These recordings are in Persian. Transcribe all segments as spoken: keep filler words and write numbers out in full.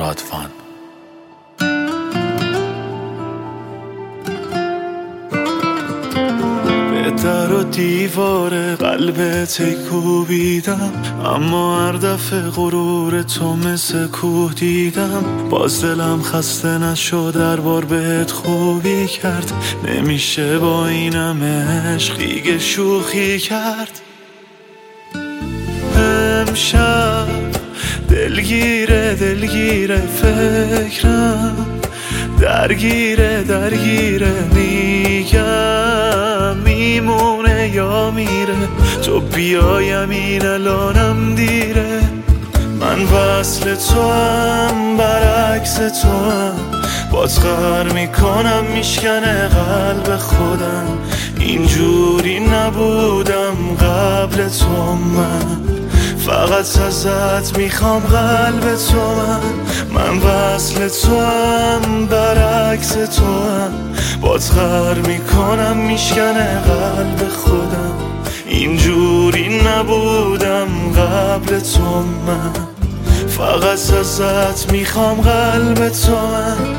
رادوان. به در و دیوار قلبت کوبیدم، اما هر دفعه غرور تو مثل کوه دیدم. باز دلم خسته نشد هر بار بهت خوبی کرد، نمیشه با این همه عشقی شوخی کرد. امشب دلگیره دلگیره فکرم، درگیره درگیره میگم میمونه یا میره. تو بیایم این الانم دیره. من وصل تو هم برعکس تو هم، باز غر میکنم میشکنه قلب خودم. اینجوری نبودم قبل تو، من فقط ازت میخوام قلب تو. من من وصل تو هم برعکس تو هم، باز غر میکنم میشکنه قلب خودم. اینجوری نبودم قبل تو، من فقط ازت میخوام قلب تو. من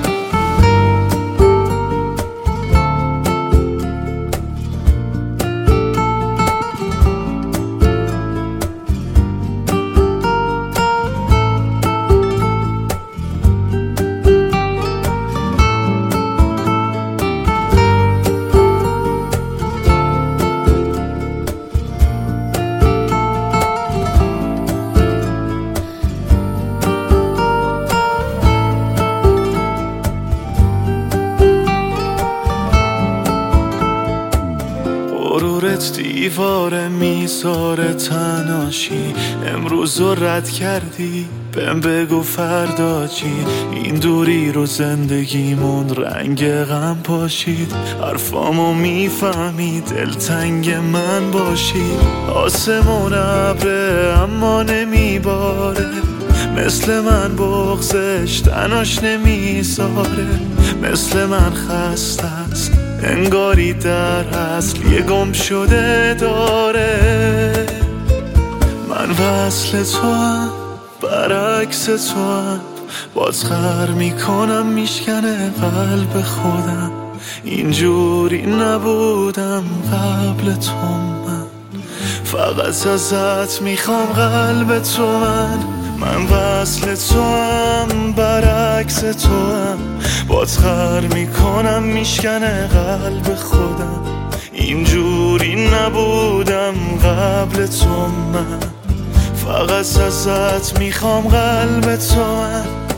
غرورت دیواره میذاره تناشی، امروز رو رد کردی بهم بگو فردا چی. این دوری رو زندگیمون رنگ غم پاشید، حرفامو میفهمی دلتنگ من باشی. آسمون ابره اما نمیباره، مثل من بغضش تناش نمیذاره. مثل من خسته است انگاری در اصل یه گم شده داره. من وصل تو هم برعکس تو هم، باز غر میکنم میشکنه قلب خودم. اینجوری نبودم قبل تو، من فقط ازت میخوام قلب تو. من من وصل تو هم برعکس تو هم، باز غر میکنم میشکنه قلب خودم. اینجوری نبودم قبل تو، من فقط ازت میخوام قلب تو. من